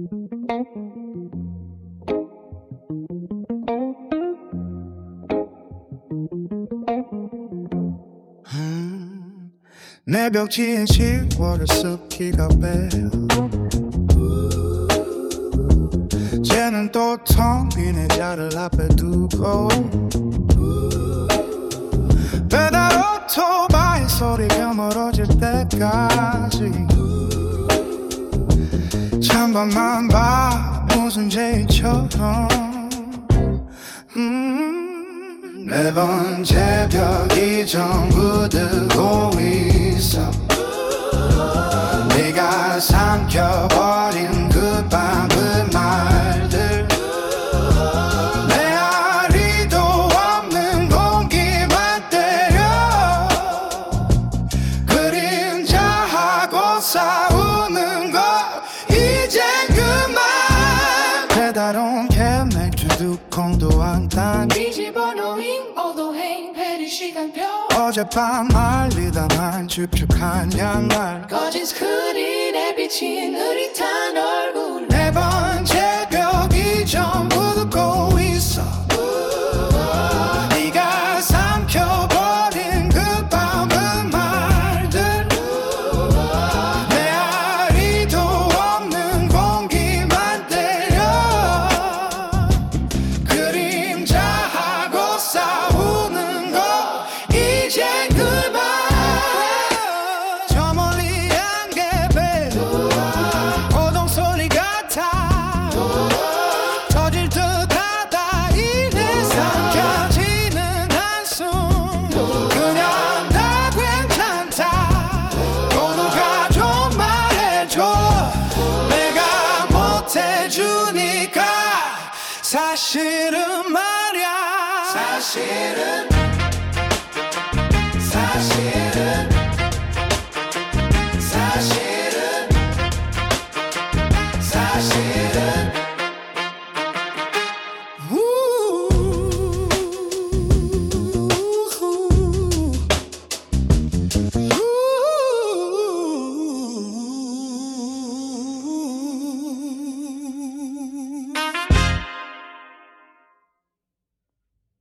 내 벽지에 10월의 습기가 배어 쟤는 또 텅 빈 의자를 앞에 두고 배달 오토바이 소리가 멀어질 때까지 찬밤만 봐 무슨 제일처럼 네 번째 벽이 전부 뜨고 있어 네가 삼켜버린 그 밤의 말들 메아리도 없는 공기만 때려 그림자하고 싸우는 거 이제 그만 배달 온 캔맥주 두 콩도 안 단 뒤집어놓은 오도행 페리 시간표 어젯밤 말리다만 축축한 양말 꺼진 스크린에 비친 흐릿한 얼굴 네 번째 벽이 전부 듣고 있어 네가 삼켜버린 그 밤의 말들 메아리도 없는 공기만 때려 그림자하고 싸우는 거 이제 그만 저 멀리 안개배 고동 소리 같아 터질 듯하다 이내 삼켜지는 한숨 그냥 다 괜찮다 모두가 좀 말해줘 내가 못해주니까 사실은 말야 사실은